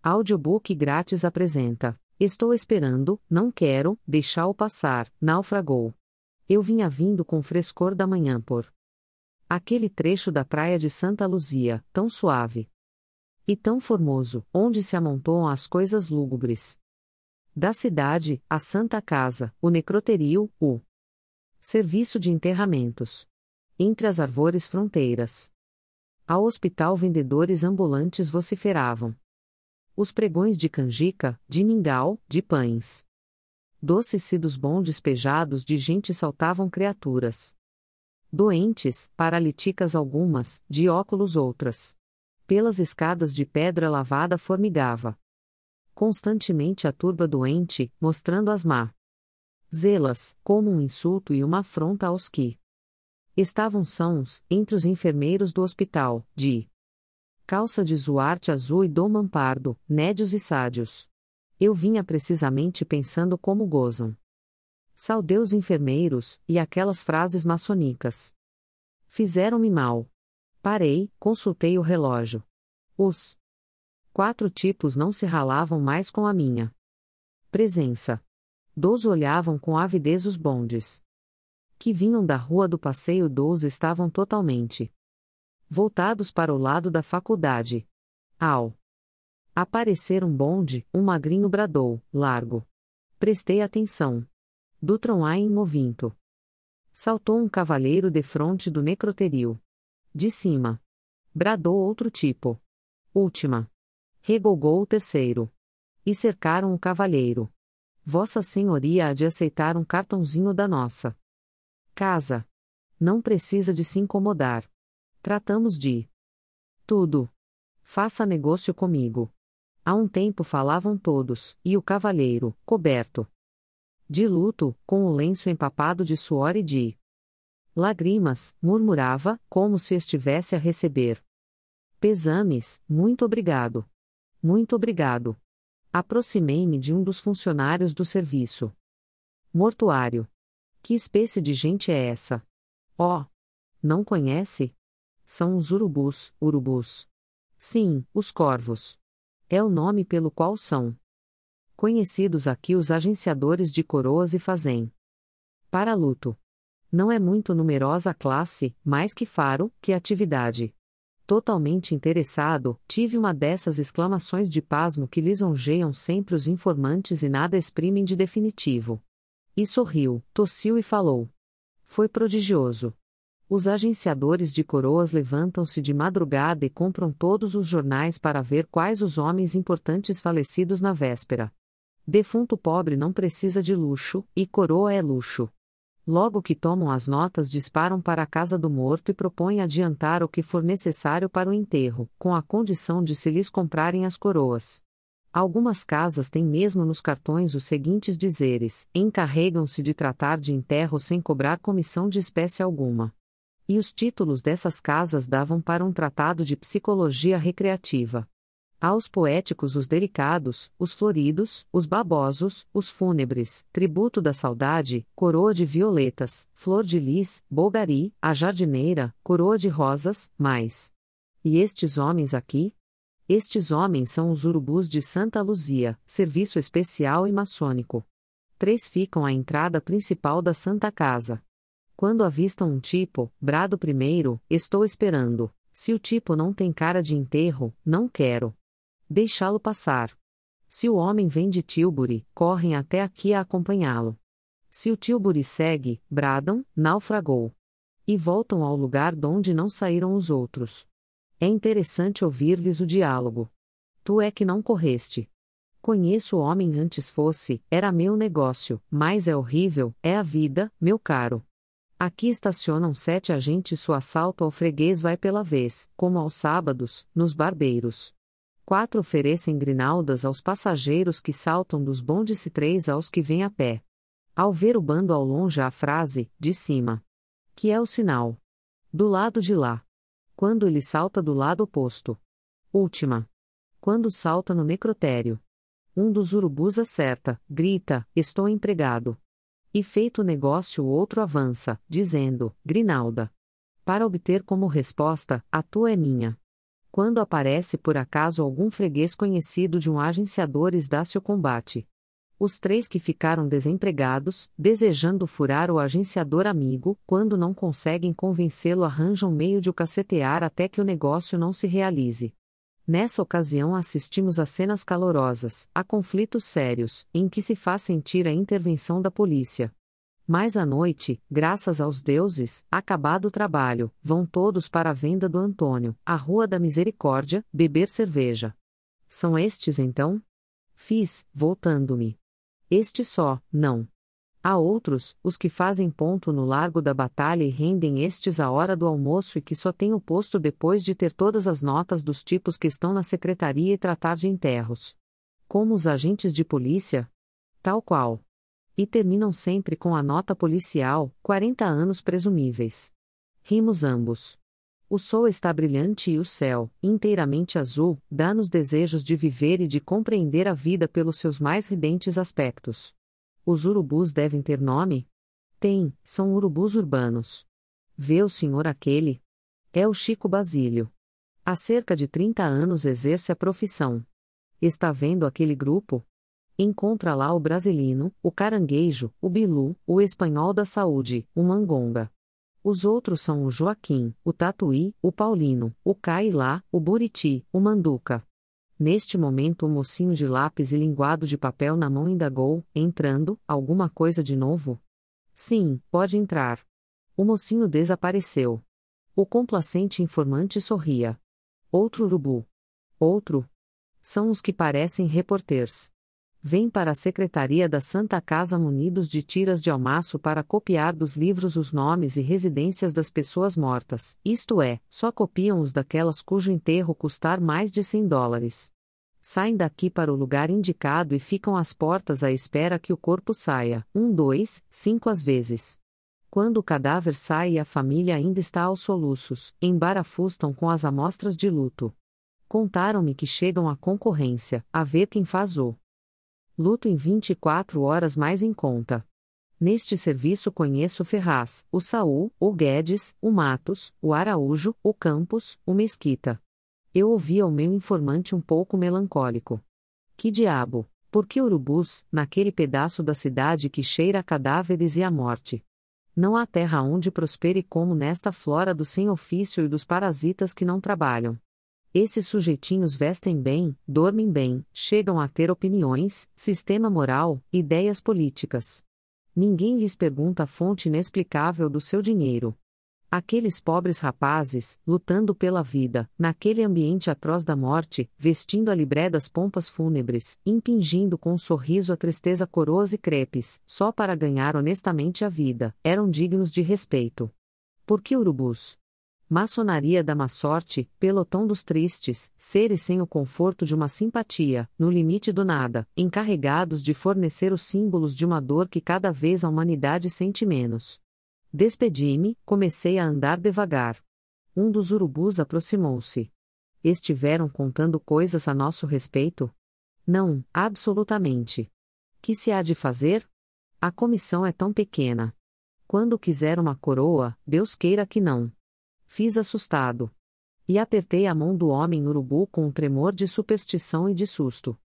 Audiobook grátis apresenta: Estou esperando, não quero, deixá-o passar, naufragou. Eu vinha vindo com o frescor da manhã por aquele trecho da praia de Santa Luzia, tão suave e tão formoso, onde se amontoam as coisas lúgubres da cidade, a Santa Casa, o necrotério, o serviço de enterramentos. Entre as árvores fronteiras. Ao hospital vendedores ambulantes vociferavam. Os pregões de canjica, de mingau, de pães doces e dos bondes pejados de gente saltavam criaturas doentes, paralíticas algumas, de óculos outras. Pelas escadas de pedra lavada formigava constantemente a turba doente, mostrando as zelas, como um insulto e uma afronta aos que estavam sãos, entre os enfermeiros do hospital, de calça de zuarte azul e doma pardo, nédios e sádios. Eu vinha precisamente pensando como gozam. Saudei os enfermeiros, e aquelas frases maçonicas fizeram-me mal. Parei, consultei o relógio. Os 4 tipos não se ralavam mais com a minha presença. 12 olhavam com avidez os bondes que vinham da rua do Passeio 12 estavam totalmente voltados para o lado da faculdade. Ao aparecer um bonde, um magrinho bradou, largo. Prestei atenção. Dutron a em movinto. Saltou um cavalheiro defronte do necrotério. De cima. Bradou outro tipo. Última. Regolgou o terceiro. E cercaram o cavalheiro. Vossa Senhoria há de aceitar um cartãozinho da nossa casa. Não precisa de se incomodar. Tratamos de tudo. Faça negócio comigo. Há um tempo falavam todos, e o cavalheiro, coberto de luto, com o lenço empapado de suor e de lágrimas, murmurava, como se estivesse a receber pesames: muito obrigado. Muito obrigado. Aproximei-me de um dos funcionários do serviço mortuário. Que espécie de gente é essa? Oh! Não conhece? São os urubus, urubus. Sim, os corvos. É o nome pelo qual são conhecidos aqui os agenciadores de coroas e fazem para luto. Não é muito numerosa a classe, mais que faro, que atividade. Totalmente interessado, tive uma dessas exclamações de pasmo que lisonjeiam sempre os informantes e nada exprimem de definitivo. E sorriu, tossiu e falou. Foi prodigioso. Os agenciadores de coroas levantam-se de madrugada e compram todos os jornais para ver quais os homens importantes falecidos na véspera. Defunto pobre não precisa de luxo, e coroa é luxo. Logo que tomam as notas, disparam para a casa do morto e propõem adiantar o que for necessário para o enterro, com a condição de se lhes comprarem as coroas. Algumas casas têm mesmo nos cartões os seguintes dizeres: encarregam-se de tratar de enterro sem cobrar comissão de espécie alguma. E os títulos dessas casas davam para um tratado de psicologia recreativa. Aos poéticos os delicados, os floridos, os babosos, os fúnebres, tributo da saudade, coroa de violetas, flor de lis, bolgari, a jardineira, coroa de rosas, mais. E estes homens aqui? Estes homens são os urubus de Santa Luzia, serviço especial e maçônico. 3 ficam à entrada principal da Santa Casa. Quando avistam um tipo, brado primeiro: estou esperando. Se o tipo não tem cara de enterro, não quero deixá-lo passar. Se o homem vem de Tilbury, correm até aqui a acompanhá-lo. Se o Tilbury segue, bradam: naufragou. E voltam ao lugar donde não saíram os outros. É interessante ouvir-lhes o diálogo. Tu é que não correste. Conheço o homem antes fosse, era meu negócio, mas é horrível, é a vida, meu caro. Aqui estacionam 7 agentes, o assalto ao freguês vai pela vez, como aos sábados, nos barbeiros. 4 oferecem grinaldas aos passageiros que saltam dos bondes e 3 aos que vêm a pé. Ao ver o bando ao longe a frase, de cima. Que é o sinal. Do lado de lá. Quando ele salta do lado oposto. Última. Quando salta no necrotério. Um dos urubus acerta, grita: estou empregado. E feito o negócio o outro avança, dizendo: grinalda. Para obter como resposta: a tua é minha. Quando aparece por acaso algum freguês conhecido de um agenciador, dá-se o combate. Os 3 que ficaram desempregados, desejando furar o agenciador amigo, quando não conseguem convencê-lo, arranjam meio de o cacetear até que o negócio não se realize. Nessa ocasião assistimos a cenas calorosas, a conflitos sérios, em que se faz sentir a intervenção da polícia. Mas à noite, graças aos deuses, acabado o trabalho, vão todos para a venda do Antônio, a Rua da Misericórdia, beber cerveja. São estes então? Fiz, voltando-me. Este só, não. Há outros, os que fazem ponto no Largo da Batalha e rendem estes à hora do almoço e que só têm o posto depois de ter todas as notas dos tipos que estão na secretaria e tratar de enterros. Como os agentes de polícia? Tal qual. E terminam sempre com a nota policial, 40 anos presumíveis. Rimos ambos. O sol está brilhante e o céu, inteiramente azul, dá-nos desejos de viver e de compreender a vida pelos seus mais ridentes aspectos. Os urubus devem ter nome? Tem, são urubus urbanos. Vê o senhor aquele? É o Chico Basílio. Há cerca de 30 anos exerce a profissão. Está vendo aquele grupo? Encontra lá o brasilino, o caranguejo, o bilu, o espanhol da saúde, o mangonga. Os outros são o Joaquim, o Tatuí, o Paulino, o Cailá, o Buriti, o Manduca. Neste momento o mocinho de lápis e linguado de papel na mão indagou, entrando, alguma coisa de novo? Sim, pode entrar. O mocinho desapareceu. O complacente informante sorria. Outro urubu. Outro. São os que parecem repórteres. Vêm para a secretaria da Santa Casa munidos de tiras de almaço para copiar dos livros os nomes e residências das pessoas mortas, isto é, só copiam os daquelas cujo enterro custar mais de $100. Saem daqui para o lugar indicado e ficam às portas à espera que o corpo saia, 1, 2, 5 às vezes. Quando o cadáver sai e a família ainda está aos soluços, embarafustam com as amostras de luto. Contaram-me que chegam à concorrência, a ver quem faz o luto em 24 horas mais em conta. Neste serviço conheço o Ferraz, o Saul, o Guedes, o Matos, o Araújo, o Campos, o Mesquita. Eu ouvia o meu informante um pouco melancólico. Que diabo, por que urubus, naquele pedaço da cidade que cheira a cadáveres e a morte? Não há terra onde prospere como nesta flora do sem ofício e dos parasitas que não trabalham. Esses sujeitinhos vestem bem, dormem bem, chegam a ter opiniões, sistema moral, ideias políticas. Ninguém lhes pergunta a fonte inexplicável do seu dinheiro. Aqueles pobres rapazes, lutando pela vida, naquele ambiente atroz da morte, vestindo a libré das pompas fúnebres, impingindo com um sorriso a tristeza coroas e crepes, só para ganhar honestamente a vida, eram dignos de respeito. Por que urubus? Maçonaria da má sorte, pelotão dos tristes, seres sem o conforto de uma simpatia, no limite do nada, encarregados de fornecer os símbolos de uma dor que cada vez a humanidade sente menos. Despedi-me, comecei a andar devagar. Um dos urubus aproximou-se. Estiveram contando coisas a nosso respeito? Não, absolutamente. Que se há de fazer? A comissão é tão pequena. Quando quiser uma coroa, Deus queira que não. Fiz assustado. E apertei a mão do homem urubu com um tremor de superstição e de susto.